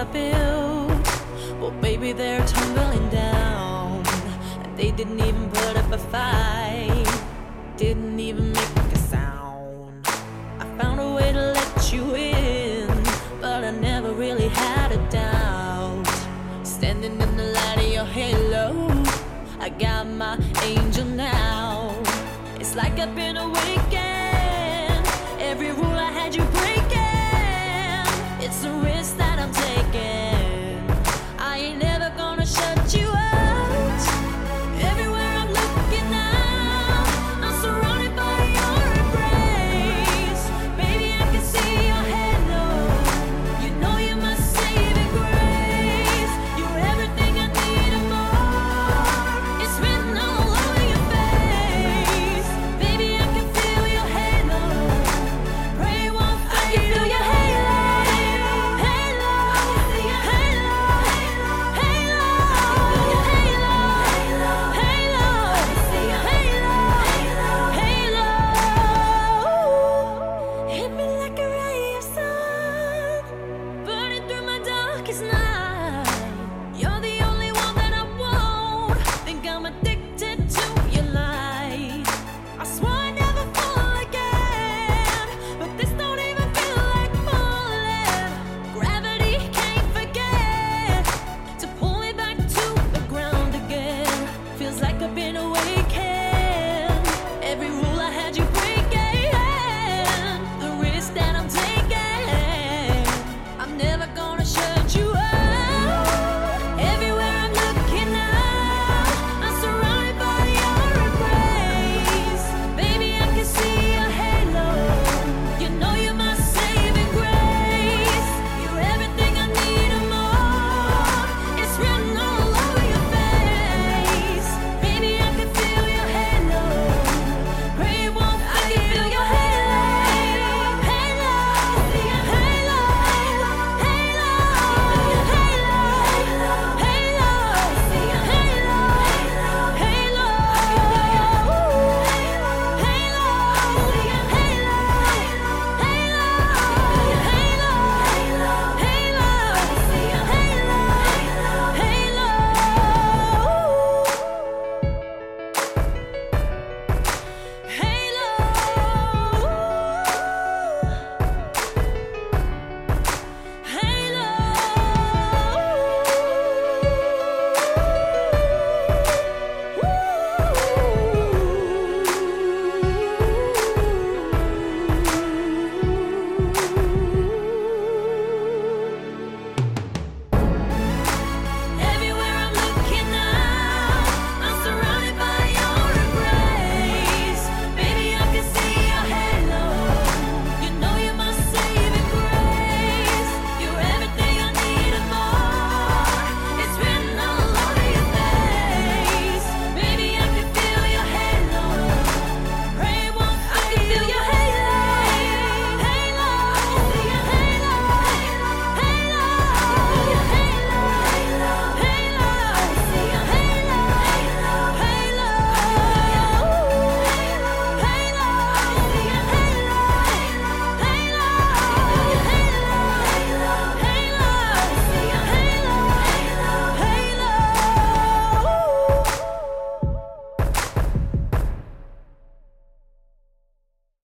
built, well, baby, they're tumbling down. And they didn't even put up a fight, didn't even make a sound. I found a way to let you in, but I never really had a doubt. Standing in the light of your halo, I got my angel now. It's like I've been awakened.